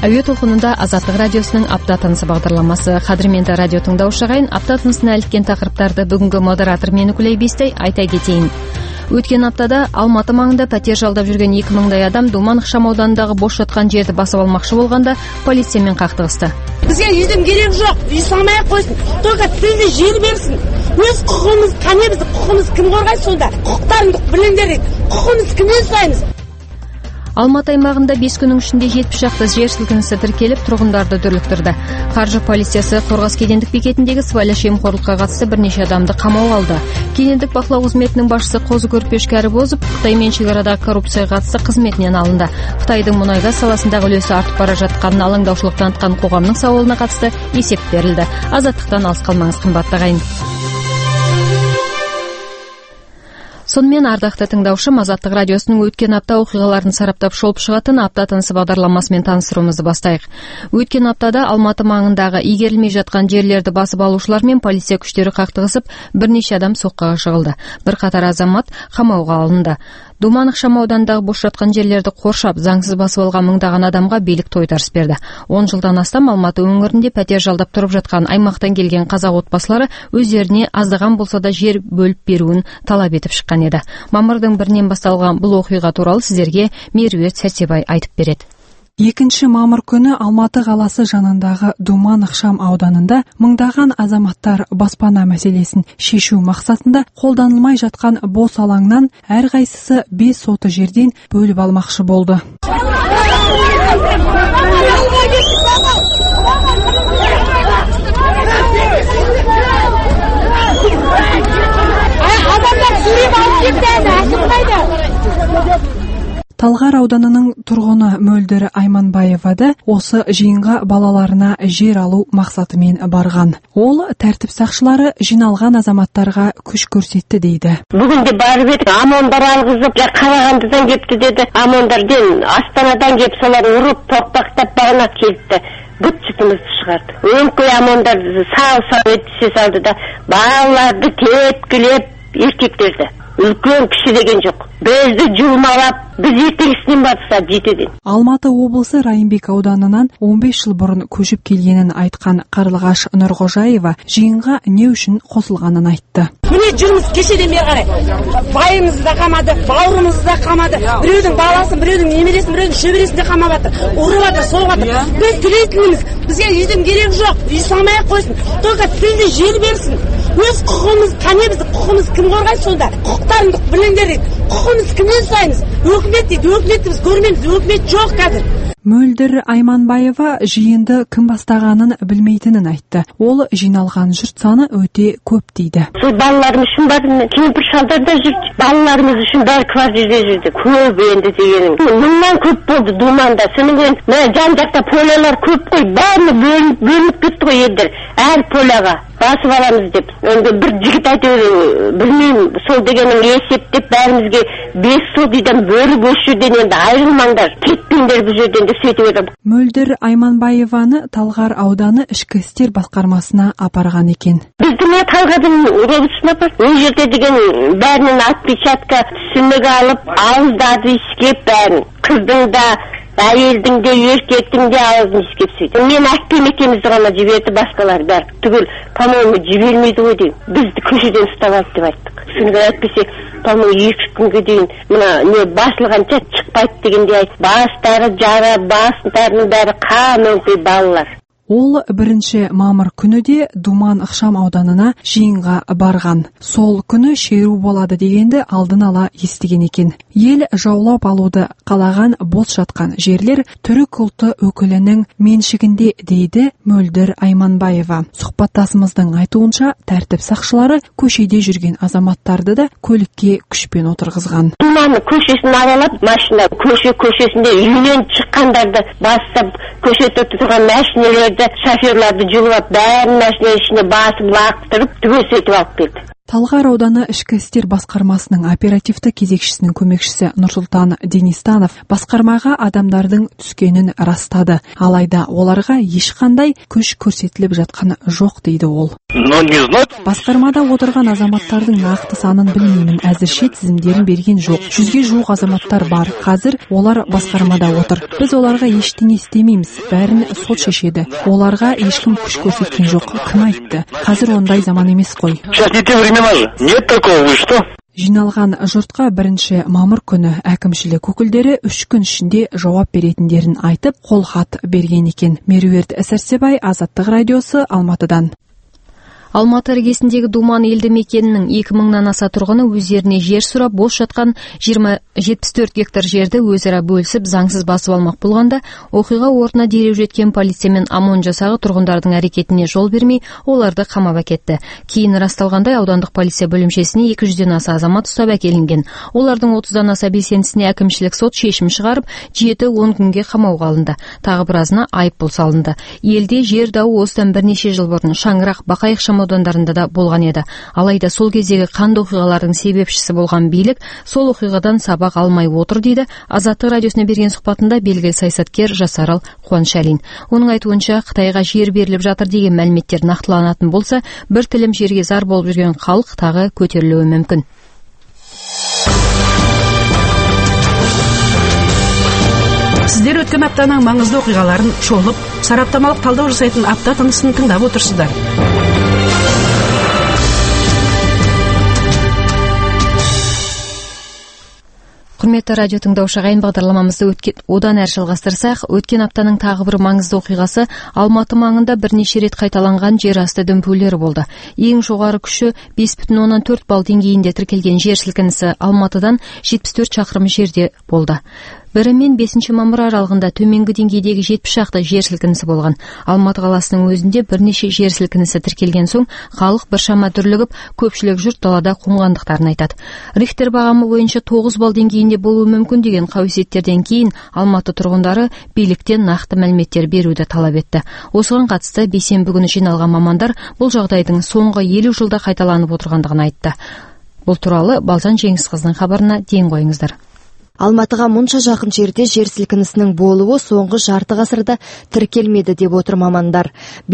Әуе толқынында Азаттық радиосының апта тынысы бағдарламасы. Қадірменді радио тыңдаушы ағайын, апта тынысына іліккен тақырыптарды бүгінгі модератор мен Күлей Бестай айта кетейін. Өткен аптада Алматы маңында пәтер жалдап жүрген 2000-дай адам Думан ықшамауданындағы бос жатқан жерді басып алмақшы болғанда полициямен қақтығысты. Бізге үйдің керек жоқ, үй салмай-ақ қойсын, только тілді жер берсін. Өз құқығымыз қане, біздің құқығымыз кім қорғайды сонда? Құқықтарыңды біліңдер, құқығымыз кімнен сұраймыз? Алматы аймағында 5 күннің ішінде 70 шақты жер сілкінісі тіркеліп, тұрғындарды дүрліктірді. Қаржы полициясы Қорғас кедендік бекетіндегі сыбайлас жемқорлыққа қатысты бірнеше адамды қамауға алды. Кедендік бақылау қызметінің басшысы Қозы Көрпеш Кәрібозов Қытаймен шекарадағы коррупцияға қатысты қызметінен алынды. Қытайдың мұнай-газ саласындағы үлесі артып бара жатқанын алаңдаушылық танытқан қоғамның сауалына қатысты есеп берілді. Азаттықтан алыс қалмаңыз, қымбатты ағайын. Сонымен ардақты тыңдаушы, Азаттық радиосының өткен апта оқиғаларын сараптап шолып шығатын апта тынысы бағдарламасымен таныстыруымызды бастайық. Өткен аптада Алматы маңындағы игерілмей жатқан жерлерді басып алушылар мен полиция күштері қақтығысып, бірнеше адам соққыға жығылды. Бірқатар азамат қамауға алынды. Думан ықшамауданындағы бос жатқан жерлерді қоршап, заңсыз басып алған мыңдаған адамға билік тойтарыс берді. 10 жылдан астам Алматы өңірінде пәтер жалдап тұрып жатқан аймақтан келген қазақ отбасылары өздеріне аздаған болса да жер бөліп беруін талап етіп шыққан еді. Мамырдың 1-нен басталған бұл оқиға туралы сіздерге Меруерт Сәрсебай айтып береді. 2 мамыр күні Алматы қаласы жанындағы Думан ықшам ауданында мыңдаған азаматтар баспана мәселесін шешу мақсатында қолданылмай жатқан бос алаңнан әрқайсысы 5 соты жерден бөліп алмақшы болды. Талғар ауданының тұрғыны Мөлдір Айманбаева осы жиынға балаларына жер алу мақсатымен барған. Ол тәртіп сақшылары жиналған азаматтарға күш көрсетті дейді. Бүгінде барып едік, амондар алғызып, Қарағандыдан кепті деді. Амондарден Астанадан кеп солар ұрып, тоқпақтап бағына келді. Бұт жұтымызды шығарды. Өңкөй амондар сау етісе салды да, балаларды тепкілеп, еркектерді. Үлкен кіші деген жоқ. Бізді жұлмалап, біз ертеңгісінен барса жетеден. Алматы облысы Райымбек ауданынан 15 жыл бұрын көшіп келгенін айтқан Қарлығаш Нұрғожаева жиынға не үшін қосылғанын айтты. Міне жүрміз кешеден бері қарай. Байымызды да қамады, бауырымызды да қамады. Біреудің баласын, біреудің немересін, біреудің шөбересін де қамап жатыр. Ұрып жатыр, соғып жатыр. Біз тілейтініміз, бізге үйдің керек жоқ, үй салмай-ақ қойсын, только тілді жер берсін. Өз құқығымыз қане, біздің құқығымыз кім қорғайды сонда? Құқықтарыңды біліңдер, құқығымыз кімнен сұраймыз? Өкімет дейді, өкіметті біз көрмейміз, өкімет жоқ қазір. Мөлдір Айманбаева жиынды кім бастағанын білмейтінін айтты. Ол жиналған жұрт саны өте көп дейді. Сол балаларымыз үшін бардым, кемпір шалдар да жүрді. Балаларымыз үшін бәрі квартирада жүрді. Көп енді дегенім. Мыңнан көп болды Думанда. Сонымен жан-жақта полялар көп қой. Бәріне бөлініп кетті ғой елдер. Әр поляға басып аламыз деп. Енді бір жігіт айтып, білмеймін, сол дегенің есептеп бәрімізге 5 сотыдан бөліп осы жерден енді айырылмаңдар. Кетпеңдер бұл жерден деп сөйтіп едім. Мөлдір Айманбаеваны Талғар ауданы ішкі істер басқармасына апарған екен. Біздің Талғардың робысына апар. Ол жерде деген бәрінен отпечатка түсінігі алып, ауыздарды иіскеп бәрін. Қыздың да, әйелдің де, еркектің де ауызын иіскеп сөйді. Мен әкпем екемізді ғана жіберді, басқалар бәрі. Түгіл, по-моему, жібермейді ғой деймін. Бізді көшеден ұстап алды деп айттық. Түсінігі әйтпесе, по-моему, 2 күнге дейін мына басылғанша шықпайды дегенде айтты. Бастары жара, басындарының бәрі қан өңкей балалар. Ол 1 мамыр күні де Думан ықшам ауданына жиынға барған. Сол күні шеру болады дегенді алдын ала естіген екен. Ел жаулап алуды қалаған бос жатқан жерлер түрік ұлты өкілінің меншігінде дейді Мөлдір Айманбаева. Сұхбаттасымыздың айтуынша тәртіп сақшылары көшеде жүрген азаматтарды да көлікке күшпен отырғызған. Думан көшесін аралап, машина көшесінде үйінен шыққандарды бастап, көшеде тұрған машинелерді, шоферларды жұлып, бәрін машина ішіне басып лақтырып, түгел сөйтіп алып келді. Талғар ауданы ішкі істер басқармасының оперативті кезекшісінің көмекшісі Нұрсұлтан Денистанов басқармаға адамдардың түскенін растады. Алайда оларға ешқандай күш көрсетіліп жатқаны жоқ дейді ол. Басқармада отырған азаматтардың нақты санын білмеймін. Әзірше тізімдерін берген жоқ. 100-ге жуық азаматтар бар. Қазір олар басқармада отыр. Біз оларға ештеңе істемейміз. Бәрін сот шешеді. Оларға ешкім күш көрсеткен жоқ. Кім айтты? Қазір ондай заман емес қой. Нет такого, вы что? Жиналған жұртқа 1 мамыр күні әкімшілік өкілдері 3 күн ішінде жауап беретіндерін айтып, қолхат берген екен. Меруерт Сәрсебай, Азаттық радиосы, Алматыдан. Алматы іргесіндегі Думан елді мекенінің 2000-нан аса тұрғыны өздеріне жер сұрап бос жатқан 74 гектар жерді өзара бөлісіп заңсыз басып алмақ болғанда, оқиға орнына дереу жеткен полиция мен ОМОН жасағы тұрғындардың әрекетіне жол бермей, оларды қамап әкетті. Кейін расталғандай аудандық полиция бөлімшесіне 200-ден аса азамат ұстап әкелінген. Олардың 30-дан аса белсендісіне әкімшілік сот шешім шығарып, 7-10 күнге қамауға алынды. Тағы біразына айыппұл салынды. Елде жер дауы осыдан бірнеше жыл бұрын Шаңырақ, Бақайық аудандарында да болған еді. Алайда сол кездегі қанды оқиғалардың себепшісі болған билік сол оқиғадан сабақ алмай отыр дейді Азаттық радиосына берген сұхбатында белгілі саясаткер Жасарал Қуаншалин. Оның айтуынша, Қытайға жер беріліп жатыр деген мәліметтер нақтыланатын болса, бір тілім жерге зар болып жүрген халық тағы көтерілуі мүмкін. Сіздер өткен аптаның маңызды оқиғаларын шолып, сараптамалық талдау жасайтын апта тынысын тыңдап отырсыздар. Құрметті радио тыңдаушы ағайын, бағдарламамызды одан әрі жалғастырсақ, өткен аптаның тағы бір маңызды оқиғасы Алматы маңында бірнеше рет қайталанған жер асты дүмпулері болды. Ең жоғары күші 5,4 балл деңгейінде тіркелген жер сілкінісі Алматыдан 74 шақырым жерде болды. 1 мен 5 мамыр аралығында төменгі деңгейдегі 70 шақты жер сілкінісі болған. Алматы қаласының өзінде бірнеше жер сілкінісі тіркелген соң, халық біршама дүрлігіп, көпшілік жұрт далада қонғандықтарын айтады. Рихтер бағамы бойынша 9 балл деңгейінде болуы мүмкін деген қауесеттерден кейін Алматы тұрғындары биліктен нақты мәліметтер беруді талап етті. Осыған қатысты бейсенбі күні жиналған мамандар бұл жағдайдың соңғы 50 жылда қайталанып отырғандығын айтты. Бұл туралы Балжан Жеңісқызының хабарына ден қойыңыздар. Алматыға мұнша жақын жерде жер сілкінісінің болуы соңғы жарты ғасырда тіркелмеді деп отыр мамандар.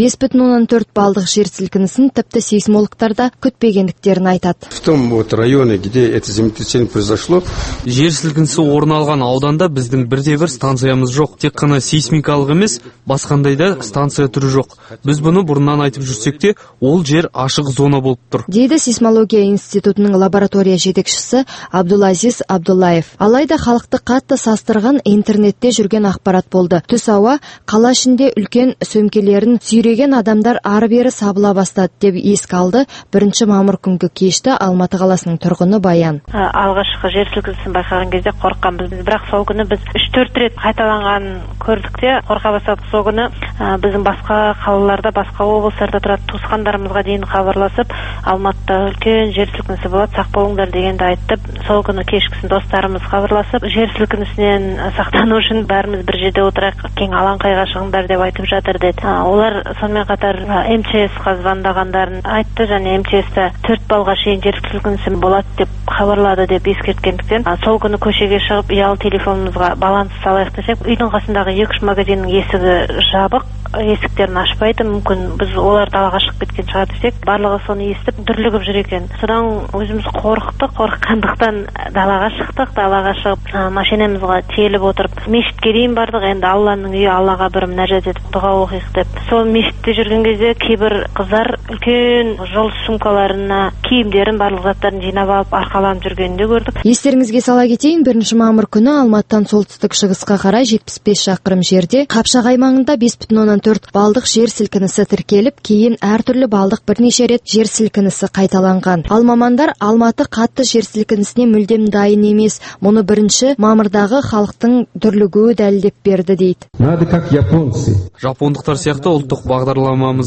5,4 балдық жер сілкінісін тіпті сейсмологтар да күтпегендіктерін айтады. В том районе, где это землетрясение произошло, жер сілкінісі орын алған ауданда біздің бірде-бір станциямыз жоқ. Тек қана сейсмикалық емес, басқандай да станция түрі жоқ. Біз бұны бұрыннан айтып жүрсек те, ол жер ашық зона болып тұр. Дейді сейсмология институтының лаборатория жетекшісі Абдулазиз Абдуллаев. Алайда халықты қатты састырған интернетте жүрген ақпарат болды. Түс ауа қала ішінде үлкен сөмкелерін сүйреген адамдар ары-бері сабыла бастады деп еске алды 1 мамыр күнгі кешті Алматы қаласының тұрғыны Баян. Алғашқы жер сілкінісін байқаған кезде қорыққанбыз. Бірақ сол күні біз 3-4 рет қайталанған көрдік те қорқа бастадық. Сол күні біздің басқа қалаларда, басқа облыстарда тұратын туысқандарымызға дейін хабарласып, Алматыда үлкен жер сілкінісі болады, сақ болыңдар дегенді айтып, сол күні кешкісін достарымыз хабарласып, жер сілкінісінен сақтану үшін бәріміз бір жерде отырайық, кең алаңқайға шығыңдар деп айтып жатыр деді. Олар сонымен қатар МЧС-қа звондағандарын айтты, және МЧС-та 4 балға шейін жер сілкінісі болады деп хабарлады деп ескерткендіктен, сол күні көшеге шығып ұялы телефонымызға баланс салайық десек, үйдің қасындағы 2-3 магазиннің есігі жабық, есіктерін ашпайды, мүмкін біз олар далаға шығып кеткен шығар десек, барлығы соны естіп дүрлігіп жүр екен. Содан өзіміз қорыққандықтан далаға шығып, машинамызға тиеліп отырып, мешітке дейін бардық. Енді Алланың үйі, Аллаға бір мінәжат етіп дұға оқиық деп. Сол мешітте жүрген кезде кейбір қыздар үлкен жол сумкаларына киімдерін, барлық заттарын жинап алып арқаланып жүргенін де көрдік. Естеріңізге сала кетейін, 1 мамыр күні Алматыдан солтүстік шығысқа қарай 75 шақырым жерде Қапшағай маңында 5,4 балдық жер сілкінісі тіркеліп, кейін әртүрлі балдық бірнеше рет жер сілкінісі қайталанған. Ал мамандар Алматы қатты жер сілкінісіне мүлдем дайын емес. Мұны 1 мамырдағы халықтың дүрлігуі дәлелдеп берді дейді. Жапондықтар сияқты ұлттық бағдарламамыздың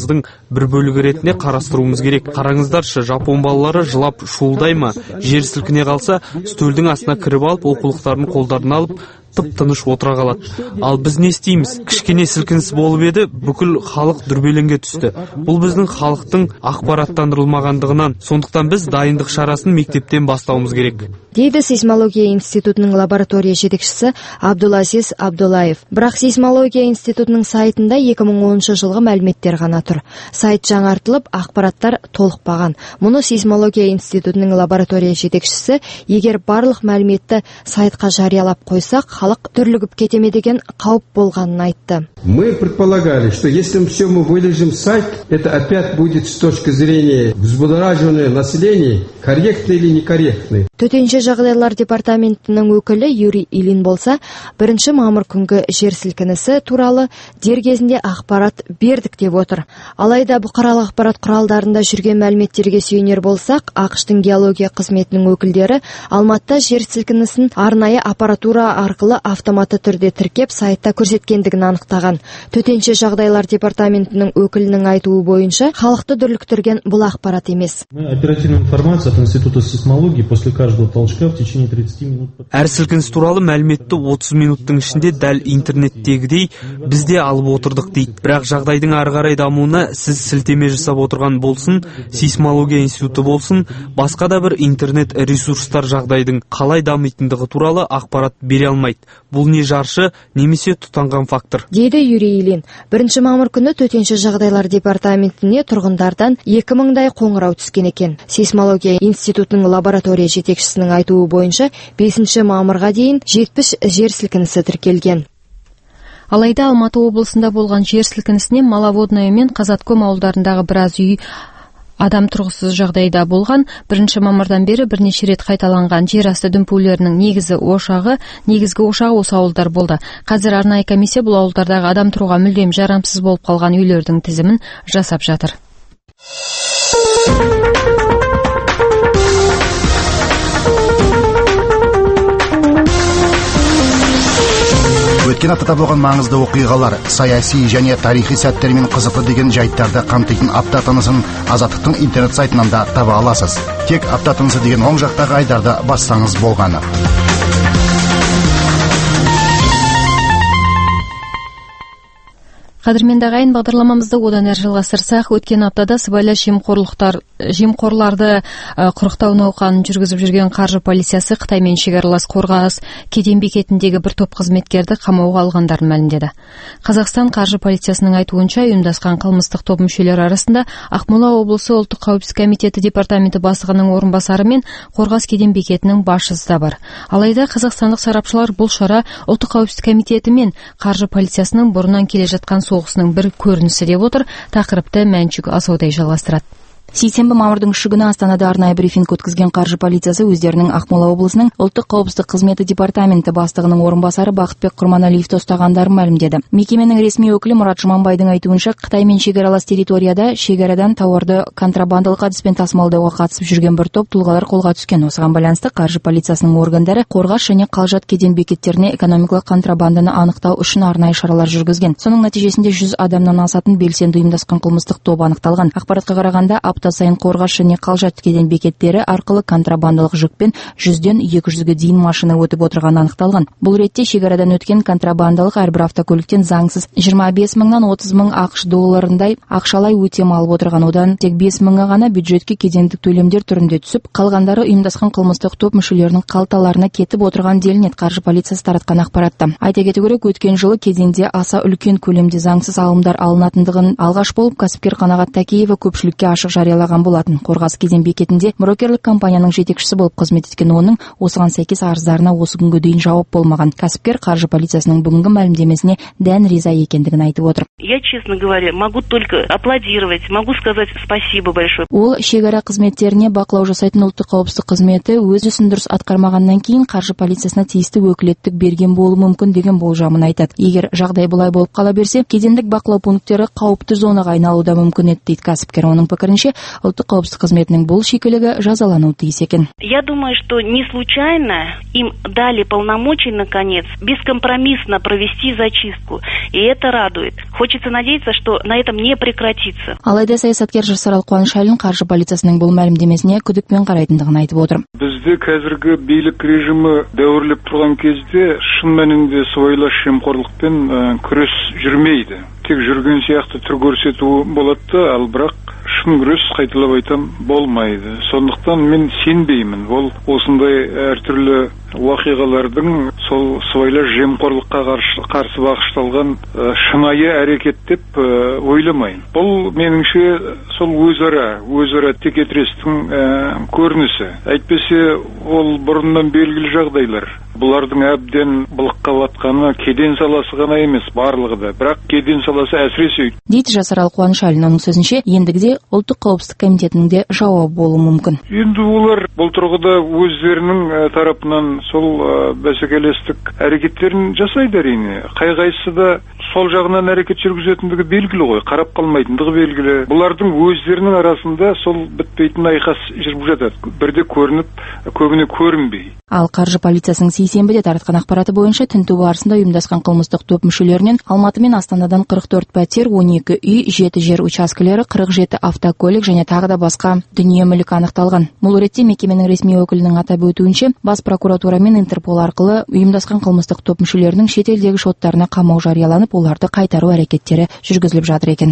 бір бөлігі ретінде қарастыруымыз керек. Қараңыздаршы, жапон балалары жылап шуылдай ма? Жер сілкіне қалса, стөлдің астына кіріп алып, оқулықтарын қолдарына алып, тып-тыныш отыра қалады. Ал біз не істейміз? Кішкене сілкініс болып еді, бүкіл халық дүрбелеңге түсті. Бұл біздің халықтың ақпараттандырылмағандығынан. Сондықтан біз дайындық шарасын мектептен бастауымыз керек. Дейді сейсмология институтының лаборатория жетекшісі Абдулазиз Абдулаев. Бірақ сейсмология институтының сайтында 2010 жылғы мәліметтер ғана тұр. Сайт жаңартылып, ақпараттар толықпаған. Мұны сейсмология институтының лаборатория жетекшісі, егер барлық мәліметті сайтқа жариялап қойсақ, халық дүрлігіп кетеме деген қауіп болғанын айтты. Мы предполагали, что если все мы выложим сайт, это опять будет с точки зрения взбудораженного населения корректный или некорректный. Төтенше жағдайлар департаментінің өкілі Юрий Илин болса, 1 мамыр күнгі жер сілкінісі туралы дер кезінде ақпарат бердік деп отыр. Алайда бұқаралық ақпарат құралдарында жүрген мәліметтерге сүйенер болсақ, ақш-тың геология қызметінің өкілдері Алматыда жер сілкінісін арнайы аппаратура арқылы автоматты түрде тіркеп сайтта көрсеткендігін анықтаған. Төтенше жағдайлар департаментінің өкілінің айтуы бойынша, халықты дүрліктірген бұл ақпарат емес. Оперативная информация от Института сейсмологии после каждого толчка в течение 30 минут. Әр сілкініс туралы мәліметті 30 минуттың ішінде дәл интернеттегідей бізде алып отырдық дейді. Бірақ жағдайдың ары қарай дамуына сіз сілтеме жасап отырған болсын, сейсмология институты болсын, басқа да бір интернет ресурстар жағдайдың қалай дамитындығы туралы ақпарат бере алмайды. Бұл не жаршы, немесе тұтанған фактор. Дейді Юрий Илин. 1 мамыр күні төтенше жағдайлар департаментіне тұрғындардан 2000-дай қоңырау түскен екен. Сейсмология институтының лаборатория жетекшісінің айтуы бойынша 5 мамырға дейін 70 жер сілкінісі тіркелген. Алайда Алматы облысында болған жер сілкінісінен Маловодное мен Казатком ауылдарындағы біраз үй адам тұрғысыз жағдайда болған. 1 мамырдан бері бірнеше рет қайталанған жер асты дүмпулерінің негізгі ошағы осы ауылдар болды. Қазір арнайы комиссия бұл ауылдардағы адам тұруға мүлдем жарамсыз болып қалған үйлердің тізімін жасап жатыр. Өткен аптада болған маңызды оқиғалар, саяси және тарихи сәттермен қызықты деген жайттарды қамтитын апта тынысын Азаттықтың интернет сайтынан да таба аласыз. Тек апта тынысы деген оң жақтағы айдарды бассаңыз болғаны. Қадірменді ағайын, бағдарламамызды одан әрі жалғастырсақ, өткен аптада сыбайлас жемқорларды құрықтау науқанын жүргізіп жүрген қаржы полициясы Қытаймен шекаралас Қорғас кеден бекетіндегі бір топ қызметкерді қамауға алғандарын мәлімдеді. Қазақстан қаржы полициясының айтуынша, ұйымдасқан қылмыстық топ мүшелері арасында Ақмола облысы ұлттық қауіпсіздік комитеті департаменті бастығының орынбасары мен Қорғас кеден бекетінің басшысы да бар. Алайда қазақстандық сарапшылар бұл шара ұлттық қауіпсіздік комитеті мен қаржы полициясының бұрыннан келе жатқан соғысының бір көрінісі деп отыр. Тақырыпты Мәншүк Асаудай жалғастырады. Сейсенбі мамырдың 3 күні Астанада арнайы брифинг өткізген қаржы полициясы өздерінің Ақмола облысының ұлттық қауіпсіздік қызметі департаменті бастығының орынбасары Бақытбек Құрманалиевті ұстағандарын мәлімдеді. Мекеменің ресми өкілі Мұрат Жұманбайдың айтуынша, Қытаймен шекаралас территорияда шекарадан тауарды контрабандалық әдіспен тасымалдауға қатысып жүрген бір топ тұлғалар қолға түскен. Осыған байланысты қаржы полициясының органдары Қорғас және Қалжат кеден бекеттеріне экономикалық контрабанданы анықтау үшін арнайы шаралар жүргізген. Соның нәтижесінде 100 адамнан асатын белсенді ұйымдасқан қылмыстық топ анықталған. Ақпаратқа қарағанда, апта сайын Қорғас және Қалжат кеден бекеттері арқылы контрабандалық жүкпен 100-ден 200-ге дейін машина өтіп отырғаны анықталған. Бұл ретте шекарадан өткен контрабандалық әрбір автокөліктен заңсыз 25 мыңнан 30 мың ақш долларындай ақшалай өтем алып отырған. Одан тек 5 мыңы ғана бюджетке кедендік төлемдер түрінде түсіп, қалғандары ұйымдасқан қылмыстық топ мүшелерінің қалталарына кетіп отырған делінеді қаржы полициясы таратқан ақпаратта. Айта кету керек, өткен жылы кеденде аса үлкен көлемде заңсыз алымдар алынатындығын алғаш болып кәсіпкер Қанағат Тәкеева көпшілікке ашық жариялаған болатын. Қорғас кеден бекетінде брокерлік компанияның жетекшісі болып қызмет еткен оның осыған сәйкес арыздарына осы күнге дейін жауап болмаған. Кәсіпкер қаржы полициясының бүгінгі мәлімдемесіне дән риза екендігін айтып отыр. Я, честно говоря, могу только аплодировать, могу сказать спасибо большое. Ол шекара қызметтеріне бақылау жасайтын ұлттық қауіпсіздік қызметі өз ісін дұрыс атқармағаннан кейін қаржы полициясына тиісті өкілеттік берген болуы мүмкін деген болжамын айтады. Егер жағдай бұлай болып қала берсе, кедендік бақылау пункттері қауіпті зонаға айналуы да мүмкін еді дейді кәсіпкер. Оның пікірінше, ұлттық қауіпсіздік қызметінің бұл шикілігі жазалануы тиіс екен. Я думаю, что не случайно им дали полномочия, наконец, бескомпромиссно провести зачистку. И это радует. Хочется надеяться, что на этом не прекратится. Алайда саясаткер Жасарал Қуанышалин қаржы полициясының бұл мәлімдемесіне күдікпен қарайтындығын айтып отыр. Бізде қазіргі билік режимі дәуірлеп тұрған кезде шын мәнінде сыбайлас жемқорлықпен күрес жүрмейді. Тек жүрген сияқты түр көрсету болады, ал бірақ шын күрес, қайталап айтам, болмайды. Сондықтан мен сенбеймін. Ол осындай әртүрлі уақиғалардың сол сыбайлас жемқорлыққа қарсы бағышталған шынайы әрекет деп ойламаймын. Бұл меніңше сол өзара текетірестің көрінісі. Әйтпесе ол бұрыннан белгілі жағдайлар. Бұлардың әбден былыққа батқаны кеден саласы ғана емес, барлығы да. Бірақ кеден саласы әсіресе. Дейді Жасарал Қуанышалин. Оның сөзінше, ендігіде ұлттық қауіпсіздік комитетінің де жауабы болуы мүмкін. Енді олар бұл тұрғыда өздерінің тарапынан сол бәсекелестік әрекеттерін жасайды әрине. Қай-қайсысы да сол жағынан әрекет жүргізетіндігі белгілі ғой, қарап қалмайтындығы белгілі. Бұлардың өздерінің арасында сол бітпейтін айқас жүріп жатады. Бірде көрініп, көбіне көрінбей. Ал қаржы полициясының сейсенбіде таратқан ақпараты бойынша тінту барысында ұйымдасқан қылмыстық топ мүшелерінен Алматы мен Астанадан 44 пәтер, 12 үй, 7 жер учаскелері, 47 автокөлік және тағы да басқа дүние мүлік анықталған. Бұл ретте мекеменің ресми өкілінің атап өтуінше, бас прокуратура мен Интерпол арқылы ұйымдасқан қылмыстық топ мүшелерінің шетелдегі шоттарына қамау жарияланып, оларды қайтару әрекеттері жүргізіліп жатыр екен.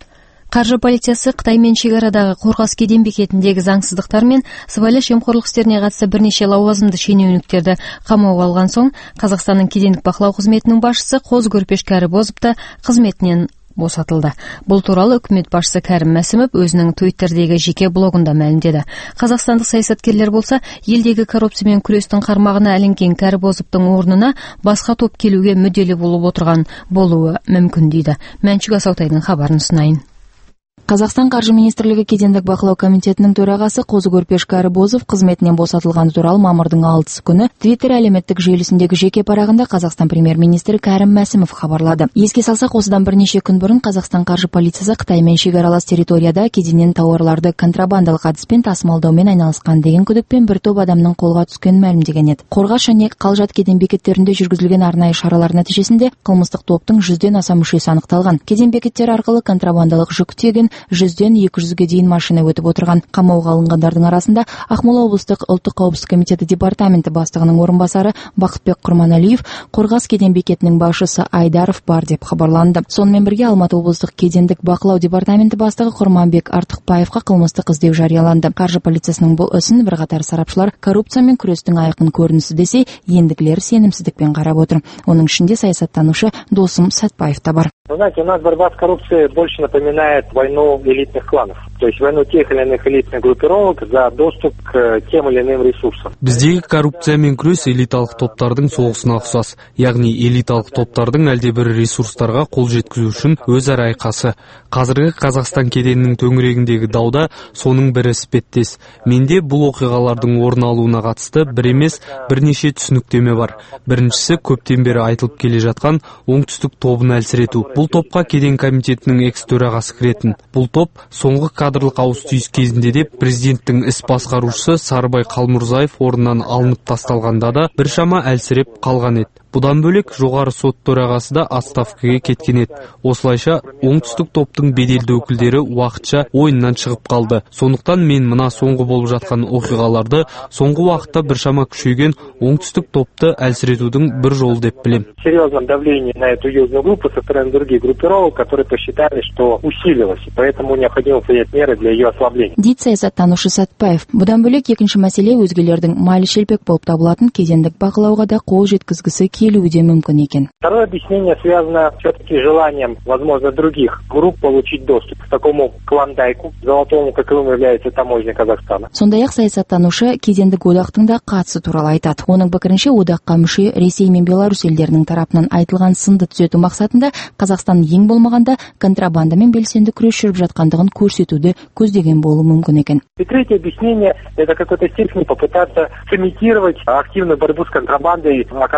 Қаржы полициясы Қытай мен шекарадағы Қорғас кеден бекетіндегі заңсыздықтар мен сыбайлас жемқорлық істеріне қатысты бірнеше лауазымды шенеуніктерді қамауға алған соң, Қазақстанның кедендік бақылау қызметінің басшысы Қозы-Көрпеш Кәрібозовты қызметінен босатылды. Бұл туралы үкімет басшысы Кәрім Мәсімов өзінің Твиттердегі жеке блогында мәлімдеді. Қазақстандық саясаткерлер болса, елдегі коррупциямен күрестің қармағына ілінген Кәрібозовтың орнына басқа топ келуге мүдделі болып отырған болуы мүмкін дейді. Мәншүк Асаутайдың хабарын ұсынайын. Қазақстан қаржы министрлігі кедендік бақылау комитетінің төрағасы Қозы-Көрпеш Кәрібозов қызметінен босатылғаны туралы мамырдың 6 күні Твиттер әлеуметтік желісіндегі жеке парағында Қазақстан премьер-министрі Кәрім Мәсімов хабарлады. Еске салсақ, осыдан бірнеше күн бұрын Қазақстан қаржы полициясы Қытаймен шекаралас территорияда кеденнен тауарларды контрабандалық әдіспен тасымалдаумен айналысқан деген күдікпен бір топ адамның қолға түскенін мәлімдеген еді. Қорғас және Қалжат кеден бекеттерінде жүргізілген арнайы шаралар нәтижесінде қылмыстық топтың 100-ден аса мүшесі анықталған. Кеден бекеттері арқылы контрабандалық жүк тиеген 100-ден 200-ге дейін машина өтіп отырған. Қамауға алынғандардың арасында Ақмола облыстық ұлттық қауіпсіздік комитеті департаменті бастығының орынбасары Бақытбек Құрманалиев, Қорғас кеден бекетінің басшысы Айдаров бар деп хабарланды. Сонымен бірге Алматы облыстық кедендік бақылау департаменті бастығы Құрманбек Артықбаевқа қылмыстық іздеу жарияланды. Қаржы полициясының бұл ісін бірқатар сарапшылар коррупциямен күрестің айқын көрінісі десе, ендігілер сенімсіздікпен қарап отыр. Оның ішінде саясаттанушы Досым Сәтбаев та бар. Вы знаете, у нас борьба с коррупцией больше напоминает войну элитных кланов. То есть войну тех или иных элитных группировок за доступ к тем или иным ресурсам. Біздегі коррупциямен күрес элиталық топтардың соғысына ұқсас. Яғни элиталық топтардың әлдебір ресурстарға қол жеткізу үшін өзара айқасы. Қазіргі Қазақстан кеденінің төңірегіндегі дауда соның бірі іспеттес. Менде бұл оқиғалардың орын алуына қатысты бір емес, бірнеше түсініктеме бар. Біріншісі, көптен бері айтылып келе жатқан оңтүстік тобын әлсірету. Бұл топқа кеден комитетінің экс-төрағасы кіретін. Бұл топ соңғы кадрлық ауыс-түйіс кезінде де президенттің іс басқарушысы Сарыбай Қалмұрзаев орнынан алынып тасталғанда да біршама әлсіреп қалған еді. Бұдан бөлек жоғары сот төрағасы да отставкаға кеткен еді. Осылайша оңтүстік топтың беделді өкілдері уақытша ойыннан шығып қалды. Сондықтан мен мына соңғы болып жатқан оқиғаларды соңғы уақытта біршама күшейген оңтүстік топты әлсіретудің бір жолы деп білем. Серьезном давлении на эту южную группу со стороны других группировок, которые посчитали, что усилилась, и поэтому необходимо принять меры для ее ослабления. Дейді саясаттанушы Сәтбаев. Бұдан бөлек екінші мәселе өзгелердің майлы шелпек болып табылатын кедендік бақылауға да қол жеткізгісі келуде мүмкін екен. Второе объяснение связано все-таки желанием, возможно, других групп получить доступ к такому клондайку, золотому, каковым является таможня Казахстана. Сондай-ақ саясаттанушы кедендік одақтың да қатысы туралы айтады. Оның пікірінше одаққа мүше Ресей мен Беларусь елдерінің тарапынан айтылған сынды түзету мақсатында Қазақстан ең болмағанда контрабандамен белсенді күрес жүріп жатқандығын көрсетуді көздеген болуы мүмкін екен. И третье объяснение – это какой-то степени попытаться сымитировать активную борьбу с контрабандой, о которой ты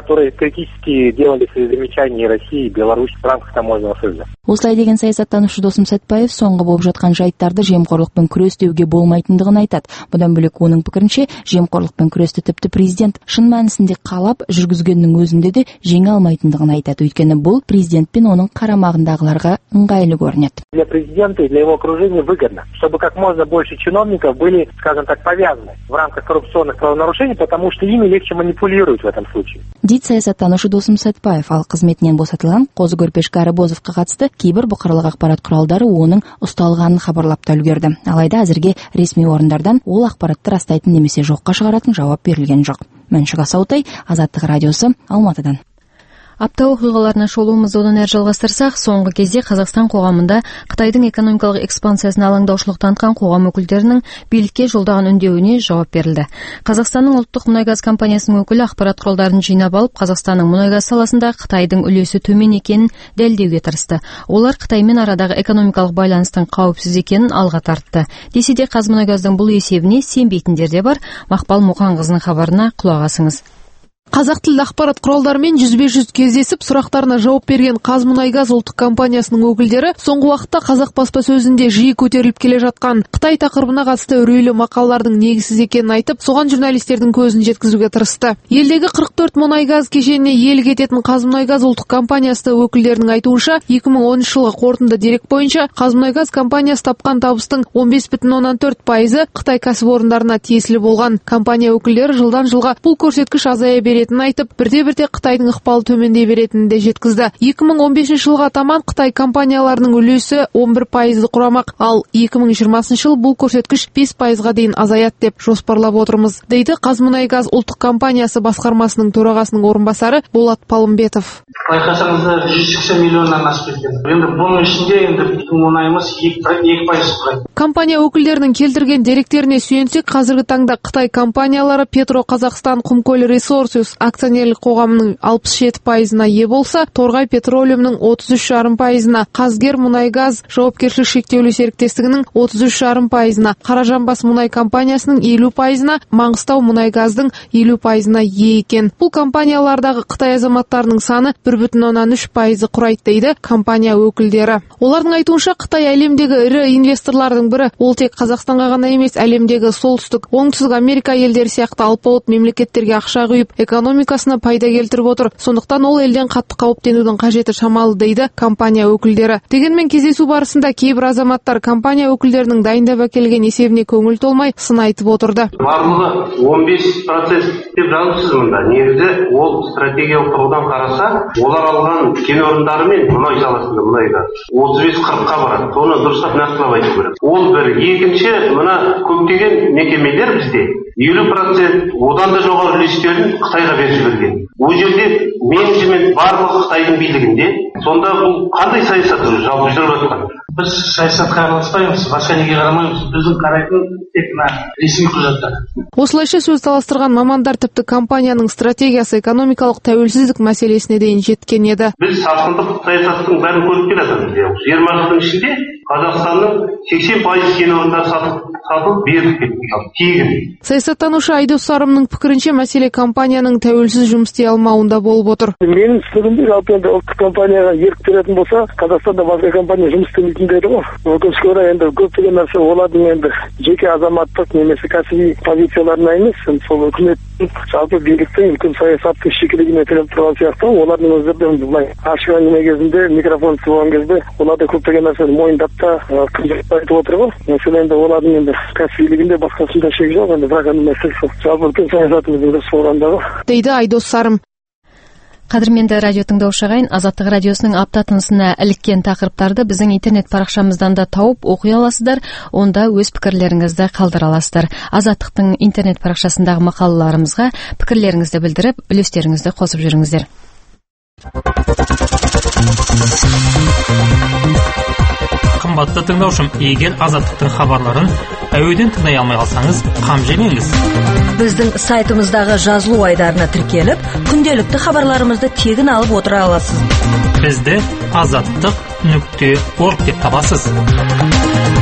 критически делали свои замечания России и Беларусь в рамках таможенного союза. Осылай деген саясаттанушы Досым Сәтпаев соңғы болып жатқан жайттарды жемқорлықпен күрестеуге болмайтындығын айтады. Бұдан бөлек оның пікірінше, жемқорлықпен күресті тіпті президент шын мәнісінде қалап жүргізгеннің өзінде де жеңе алмайтындығын айтады. Өйткені бұл президент пен оның қарамағындағыларға ыңғайлы көрінеді. Для президента и для его окружения выгодно, чтобы как можно больше чиновников были, скажем так, повязаны в рамках коррупционных правонарушений, потому что ими легче манипулировать в этом случае. Дейді саясаттанушы Досым Сәтпаев. Ал қызметінен босатылған Қозы-Көрпеш Кәрібозовқа қатысты кейбір бұқаралық ақпарат құралдары оның ұсталғанын хабарлап та үлгерді. Алайда әзірге ресми орындардан ол ақпаратты растайтын немесе жоққа шығаратын жауап берілген жоқ. Мәншүк Асаутай, Азаттық радиосы, Алматыдан. Апта оқиғаларына шолуымызды одан әрі жалғастырсақ, соңғы кезде Қазақстан қоғамында Қытайдың экономикалық экспансиясына алаңдаушылық танытқан қоғам өкілдерінің билікке жолдаған үндеуіне жауап берілді. Қазақстанның ұлттық мұнайгаз компаниясының өкілі ақпарат құралдарын жинап алып, Қазақстанның мұнайгаз саласында Қытайдың үлесі төмен екенін дәлелдеуге тырысты. Олар Қытаймен арадағы экономикалық байланыстың қауіпсіз екенін алға тартты. Десе де Қазмұнайгаздың бұл есебіне сенбейтіндер де бар. Мақпал Мұқанқызының хабарына құлақ асыңыз. Қазақ тілді ақпарат құралдарымен жүзбе-жүз кездесіп, сұрақтарына жауап берген Қазмұнайгаз ұлттық компаниясының өкілдері соңғы уақытта қазақ баспасөзінде жиі көтеріліп келе жатқан Қытай тақырыбына қатысты үрейлі мақалалардың негізсіз екенін айтып, соған журналистердің көзін жеткізуге тырысты. Елдегі 44 мұнайгаз кешеніне иелік ететін Қазмұнайгаз ұлттық компаниясы өкілдерінің айтуынша, 2010 жылғы қорытынды дерек бойынша Қазмұнайгаз компаниясы тапқан табыстың 15,4% Қытай кәсіпорындарына тиесілі болған. Компания өкілдері жылдан жылға бұл көрсеткіш азая беретінін айтып, бірте-бірте Қытайдың ықпалы төмендей беретінін де жеткізді. 2015 жылға таман Қытай компанияларының үлесі 11% құрамақ, ал 2020 жыл бұл көрсеткіш 5%-ға дейін азаят деп жоспарлап отырмыз, дейді Қазмұнайгаз ұлттық компаниясы басқармасының төрағасының орынбасары Болат Палымбетов. Байқасаңыздар 180 миллионнан асып кеткен. Енді бұның ішінде мұнайымыз 2% құрайды. Компания өкілдерінің келтірген деректеріне сүйенсек, қазіргі таңда Қытай компаниялары Петро Қазақстан Құмкөл Ресурсус акционерлік қоғамының 67%-на ие болса, Торғай Петролиумның 33,5%-на, Қазгер Мұнайгаз жауапкершілік шектеулі серіктестігінің 33,5%-на, Қаражанбас мұнай компаниясының 50%-на, Маңғыстау Мұнайгаздың 50%-на ие екен. Бұл компаниялардағы Қытай азаматтарының саны 1,3% құрайды, дейді компания өкілдері. Олардың айтуынша, Қытай әлемдегі ірі инвесторлардың бірі. Ол тек Қазақстанға ғана емес, әлемдегі солтүстік, оңтүстік Америка елдері сияқты алпауыт мемлекеттерге ақша құйып, экономикасына пайда келтіріп отыр. Сондықтан ол елден қатты қауіптенудің қажеті шамалы, дейді компания өкілдері. Дегенмен кездесу барысында кейбір азаматтар компания өкілдерінің дайындап әкелген есебіне көңіл толмай сын айтып отырды. Барлығы 15% деп жазыпсыз мұнда. Негізі ол стратегиялық тұрғыдан қараса, олар алған кен орындары мен мұнай саласында мұнайға 35-40-қа барады. Соны дұрыстап нақтылап айту керек. Ол бір. Екінші, мына көптеген мекемелер бізде 50% одан да жоғары үлестерін Қытайға беріп жіберген. Ол жерде менеджмент барлығы Қытайдың билігінде. Сонда бұл қандай саясат жалпы жүріп жатқан? Біз саясатқа араласпаймыз, басқа неге қарамаймыз. Біздің қарайтын тек ресми құжаттар. Осылайша сөз таластырған мамандар тіпті компанияның стратегиясы экономикалық тәуелсіздік мәселесіне дейін жеткен еді. Біз сатқындық саясаттың бәрін көріп келе жатырмыз. 20 жылдың ішінде Қазақстанның 80% кен орындары сатылып беріліп кеткен. Тегін. Саясаттанушы Айдос Сарымның пікірінше, мәселе компанияның тәуелсіз жұмыс істей алмауында болып отыр. Менің түсінігімде жалпы енді ұлттық компанияға ерік беретін болса, Қазақстанда басқа компания жұмыс істемейтін деді ғой. Өкінішке орай енді көптеген нәрсе олардың енді жеке азаматтық немесе кәсіби позицияларына емес, сол үкіметтің жалпы биліктің үлкен саясаттың шикілігіне тіреліп тұрған сияқты. Олардың өздері былай ашық әңгіме кезінде, микрофон болған кезде, олар да көптеген нәрсені мойындап та айтып отыр ғой. Мәселен енді олардың енді кәсібилігінде басқасында шек жоқ, енді бірақ енді мәселе жалпы үлкен саясатымыздың дұрыс болғандағы, дейді Айдос Сарым. Қадірменді радио тыңдаушы ағайын, Азаттық радиосының апта тынысына іліккен тақырыптарды біздің интернет парақшамыздан да тауып оқи аласыздар, онда өз пікірлеріңізді қалдыра аласыздар. Азаттықтың интернет парақшасындағы мақалаларымызға пікірлеріңізді білдіріп, үлестеріңізді қосып жүріңіздер. Қымбатты тыңдаушым, егер Азаттықтың хабарларын әуеден тыңдай алмай қалсаңыз, қам жемеңіз. Біздің сайтымыздағы жазылу айдарына тіркеліп, күнделікті хабарларымызды тегін алып отыра аласыз. Бізді azаттық.org деп табасыз.